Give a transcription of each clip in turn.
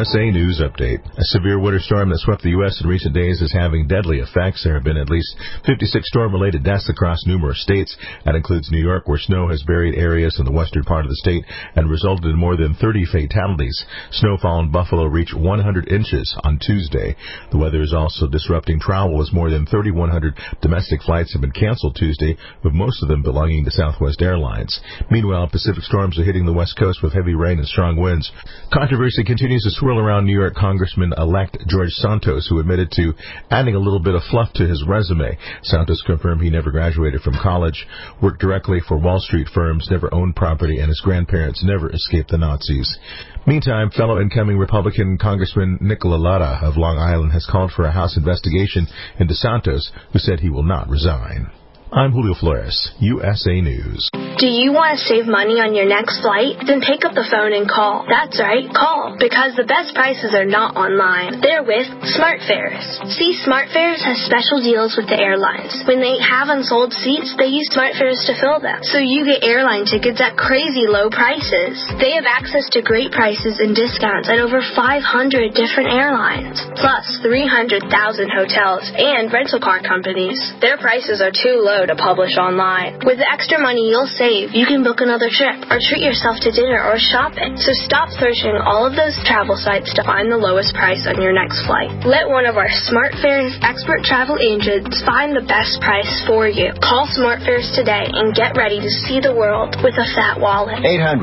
USA News Update. A severe winter storm that swept the U.S. in recent days is having deadly effects. There have been at least 56 storm-related deaths across numerous states. That includes New York, where snow has buried areas in the western part of the state and resulted in more than 30 fatalities. Snowfall in Buffalo reached 100 inches on Tuesday. The weather is also disrupting travel as more than 3,100 domestic flights have been canceled Tuesday, with most of them belonging to Southwest Airlines. Meanwhile, Pacific storms are hitting the West Coast with heavy rain and strong winds. Controversy continues to swirl around New York Congressman-elect George Santos, who admitted to adding a little bit of fluff to his resume. Santos confirmed he never graduated from college, worked directly for Wall Street firms, never owned property, and his grandparents never escaped the Nazis. Meantime, fellow incoming Republican Congressman Nick LaLatta of Long Island has called for a House investigation into Santos, who said he will not resign. I'm Julio Flores, USA News. Do you want to save money on your next flight? Then pick up the phone and call. That's right, call. Because the best prices are not online. They're with SmartFares. See, SmartFares has special deals with the airlines. When they have unsold seats, they use SmartFares to fill them. So you get airline tickets at crazy low prices. They have access to great prices and discounts at over 500 different airlines. Plus 300,000 hotels and rental car companies. Their prices are too low to publish online. With the extra money you'll save, you can book another trip or treat yourself to dinner or shopping. So stop searching all of those travel sites to find the lowest price on your next flight. Let one of our SmartFares expert travel agents find the best price for you. Call SmartFares today and get ready to see the world with a fat wallet.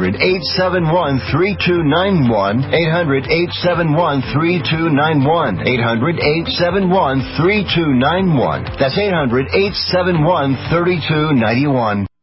800-871-3291. 800-871-3291. 800-871-3291. That's 800-871-3291.